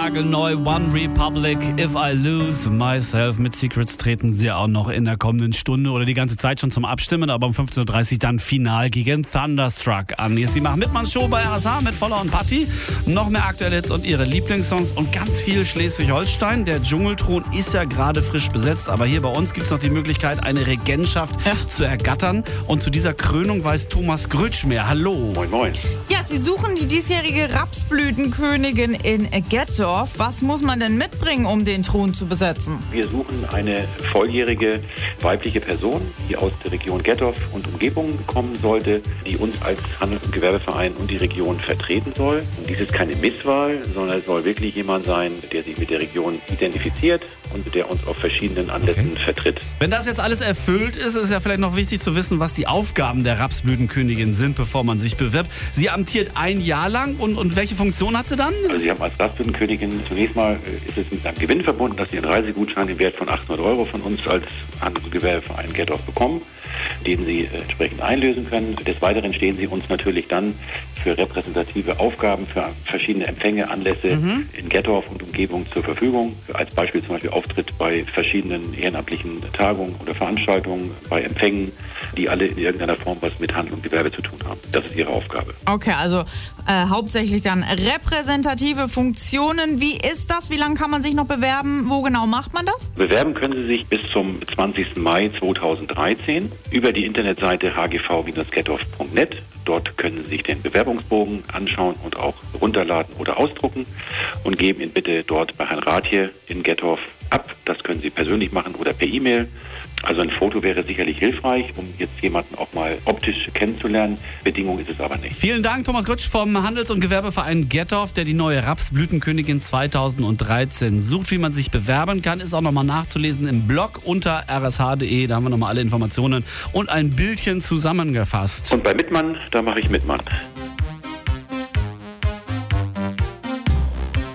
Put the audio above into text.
nagelneu. One Republic, If I Lose Myself. Mit Secrets treten sie auch noch in der kommenden Stunde oder die ganze Zeit schon zum Abstimmen, aber um 15.30 Uhr dann final gegen Thunderstruck an. Hier ist die Mach-Mitmann-Show bei RSH mit Voller und Patti. Noch mehr aktuelle Hits und ihre Lieblingssongs und ganz viel Schleswig-Holstein. Der Dschungelthron ist ja gerade frisch besetzt, aber hier bei uns gibt es noch die Möglichkeit, eine Regentschaft zu ergattern. Und zu dieser Krönung weiß Thomas Grütsch mehr. Hallo. Moin, moin. Ja, Sie suchen die diesjährige Rapsblütenkönigin in Gettorf. Was muss man denn mitbringen, um den Thron zu besetzen? Wir suchen eine volljährige weibliche Person, die aus der Region Gettorf und Umgebung kommen sollte, die uns als Handels- und Gewerbeverein und die Region vertreten soll. Und dies ist keine Misswahl, sondern es soll wirklich jemand sein, der sich mit der Region identifiziert und der uns auf verschiedenen Anlässen vertritt. Wenn das jetzt alles erfüllt ist, ist ja vielleicht noch wichtig zu wissen, was die Aufgaben der Rapsblütenkönigin sind, bevor man sich bewirbt. Sie amtiert ein Jahr lang und welche Funktion hat sie dann? Also Sie haben als Rapsblütenkönigin zunächst mal ist es mit einem Gewinn verbunden, dass Sie einen Reisegutschein im Wert von 800 € von uns als Handels- und Gewerbeverein Gettorf bekommen, den Sie entsprechend einlösen können. Des Weiteren stehen Sie uns natürlich dann für repräsentative Aufgaben, für verschiedene Empfänge, Anlässe in Gettorf und Umgebung zur Verfügung. Als Beispiel zum Beispiel Auftritt bei verschiedenen ehrenamtlichen Tagungen oder Veranstaltungen, bei Empfängen, die alle in irgendeiner Form was mit Handel und Gewerbe zu tun haben. Das ist Ihre Aufgabe. Okay, also hauptsächlich dann repräsentative Funktionen. Wie ist das? Wie lange kann man sich noch bewerben? Wo genau macht man das? Bewerben können Sie sich bis zum 20. Mai 2013 über die Internetseite hgv-gettorf.net. Dort können Sie sich den Bewerbungsbogen anschauen und auch runterladen oder ausdrucken und geben ihn bitte dort bei Herrn Rathje in Gettorf ab. Das können Sie persönlich machen oder per E-Mail. Also ein Foto wäre sicherlich hilfreich, um jetzt jemanden auch mal optisch kennenzulernen. Bedingung ist es aber nicht. Vielen Dank, Thomas Grütsch vom Handels- und Gewerbeverein Gettorf, der die neue Rapsblütenkönigin 2013 sucht. Wie man sich bewerben kann, ist auch nochmal nachzulesen im Blog unter rsh.de. Da haben wir nochmal alle Informationen und ein Bildchen zusammengefasst. Und bei Mitmann, da mache ich Mitmann.